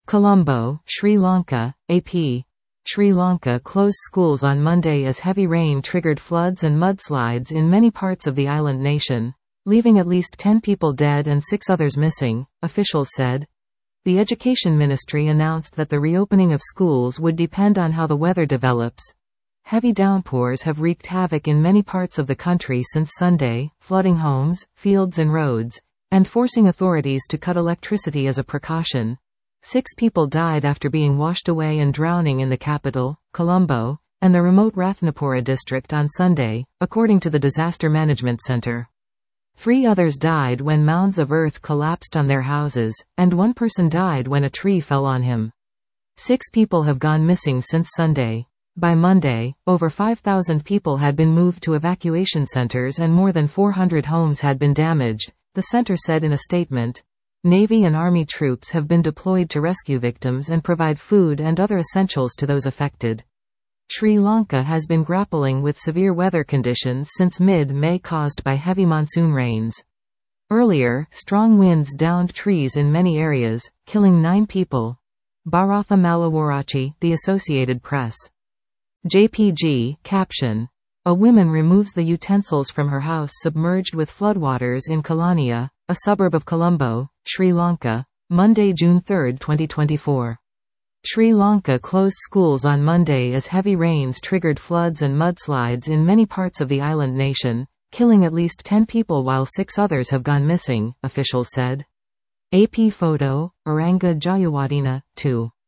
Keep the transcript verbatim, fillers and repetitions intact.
Colombo, Sri Lanka, A P. Sri Lanka closed schools on Monday as heavy rain triggered floods and mudslides in many parts of the island nation, leaving at least ten people dead and six others missing, officials said. The Education Ministry announced that the reopening of schools would depend on how the weather develops. Heavy downpours have wreaked havoc in many parts of the country since Sunday, flooding homes, fields and roads, and forcing authorities to cut electricity as a precaution. Six people died after being washed away and drowning in the capital, Colombo, and the remote Rathnapura district on Sunday, according to the Disaster Management Center. Three others died when mounds of earth collapsed on their houses, and one person died when a tree fell on him. Six people have gone missing since Sunday. By Monday, over five thousand people had been moved to evacuation centers and more than four hundred homes had been damaged, the center said in a statement. Navy and Army troops have been deployed to rescue victims and provide food and other essentials to those affected. Sri Lanka has been grappling with severe weather conditions since mid-May caused by heavy monsoon rains. Earlier, strong winds downed trees in many areas, killing nine people. Bharatha Malawarachi, The Associated Press. J P G, caption. A woman removes the utensils from her house submerged with floodwaters in Kelaniya, a suburb of Colombo, Sri Lanka, Monday, June third, twenty twenty-four. Sri Lanka closed schools on Monday as heavy rains triggered floods and mudslides in many parts of the island nation, killing at least ten people while six others have gone missing, officials said. A P photo, Aranga Jayawardena, two.